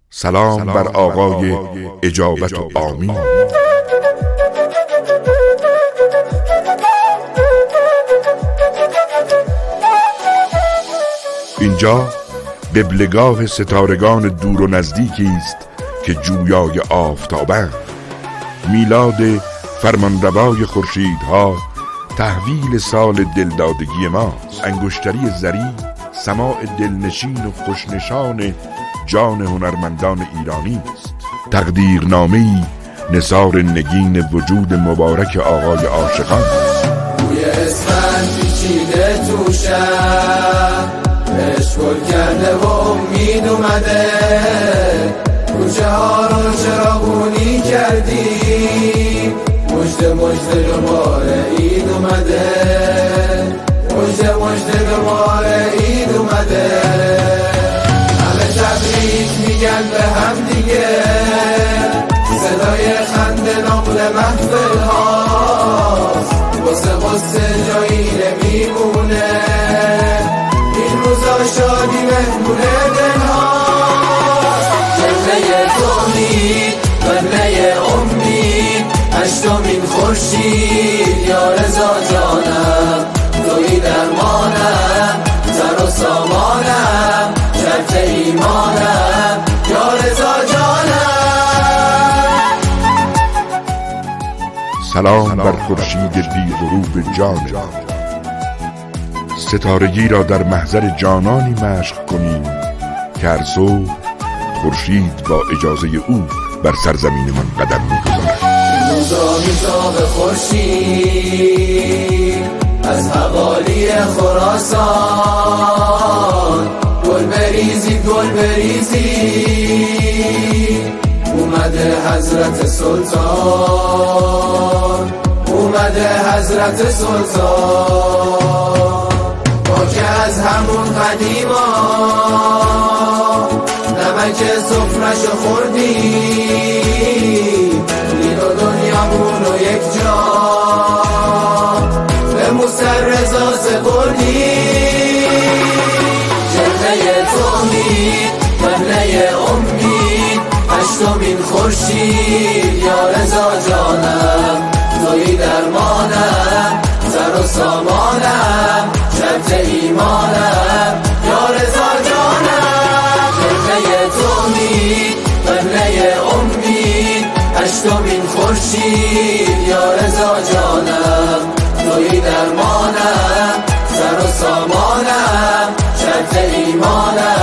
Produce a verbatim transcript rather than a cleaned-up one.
سلام بر آقای اجابت و آمین. اینجا قبلگاه ستارگان دور و نزدیکی است که جویای آفتابند. میلاد فرمانروای خورشیدها، تحویل سال دلدادگی ماست. انگشتری زری، سماع دلنشین و خوشنشان جان هنرمندان ایرانی است. تقدیرنامه‌ای نثار نگین وجود مبارک آقای عاشقان. روی اسفند پیچیده تو شهر، عشق گل کرده و امید اومده، کوچه ها رو چراغونی کردی، مجده مجده دوباره عید اومده، مجده مجده دوباره عید اومده. همه تبریک میگن به هم دیگه، صدای خنده نقل محفل هاست، واسه غصه جایی نمیمونه، این روزا شادی مهمونه دل هاست. جلوه توحید قبله امید، هشتمین خورشید یا رضا جانم، توی درمانم سر و سامانم، شرط ایمانم یا رضا جانم. سلام بر خورشید بی غروب جان، ستارگی را در محضر جانانی مشق کنیم که هر صبح خورشید با اجازه او بر سرزمین من قدم می‌گذارد. روزا میتاب خورشید از حوالی خراسان، گل بریزید گل بریزید، اومده حضرت سلطان، اومده حضرت سلطان. ما که از همون قدیما نمک سفرشو خوردیم، دین و دنیامون و یک جا به موسر رضا سپردیم. جلوه توحید قبله امید، هشتمین خورشید یا رضا جانم، توی درمانم سر و سامانم، شرط ایمانم یا رضا جانم. جلوه توحید قبله امید، هشتمین خورشید یا رضا جانم، توی درمانم سر و سامانم، شرط ایمانم